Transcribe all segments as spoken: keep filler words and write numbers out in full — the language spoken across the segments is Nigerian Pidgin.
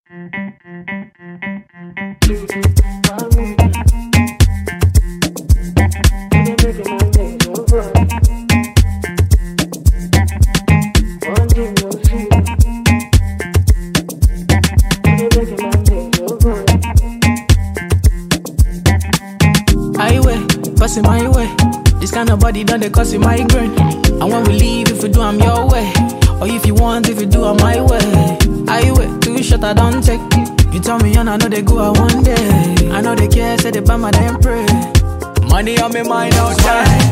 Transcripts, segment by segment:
Passing my way. This kind of body done they cause you migraine. And when we leave, if you do, I'm your way. Or if you want, if you do, I'm my way. I wait, too short, I don't take. You tell me, and I know they go out one day. I know they care, say they buy my damn pray. Money on me mind all time.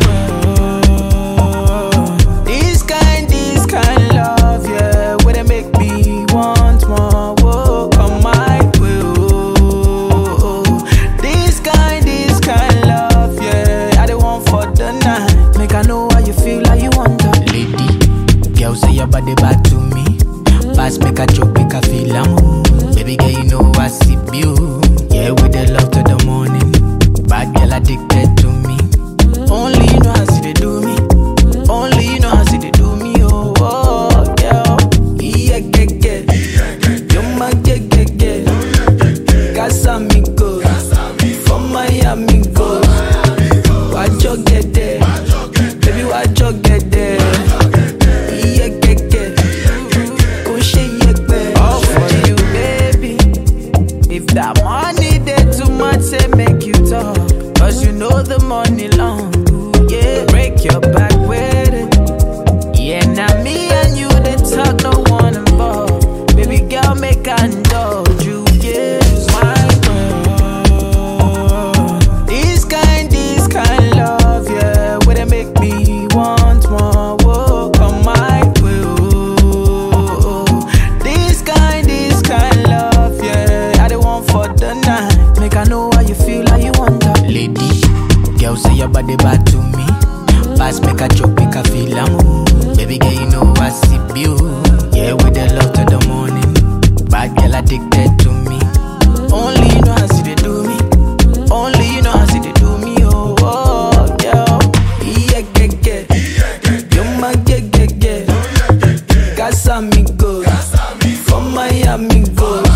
This kind, this kind love, yeah. Where they make me want more. Whoa, come my way. Oh, this kind, this kind love, yeah. I the one for the night. Make I know how you feel, how you want to. Lady, girl say your body bad to me. Pass make a joke, make a feel am. Baby girl, you know I see you. Yeah, with the love to the morning. Bad girl addicted to me. Only you know how see they do me. Only you know how see they do me. Oh, oh girl. Yeah, get, get. You're my get, get, get. Casamigos. From Miami, go. Why'd you get there? Baby, why'd you get there? Yeah, get, get. Go shake your bed. All for you, baby. If that money there too much, say make you talk. Cause you know the money long. Yeah, break your back with it. Yeah, now me and you, they talk, no one involved. Baby girl, make I indulge you. Yeah, my girl. This kind, this kind love, yeah. Where they make me want more. Whoa, come my way. Oh, this kind, this kind love, yeah. I the one for the night. Make I know how you feel, how you want to. Lady, girl say your body bad to me. Pass make a joke, make a feel am. Baby girl, you know I see you. Yeah, with the love to the morning. Bad girl addicted to me. Only you know how see they do me. Only you know how see they do me. Oh, oh, girl. Yeah, get, get. You're my get, get, get. Casamigos. From Miami, go.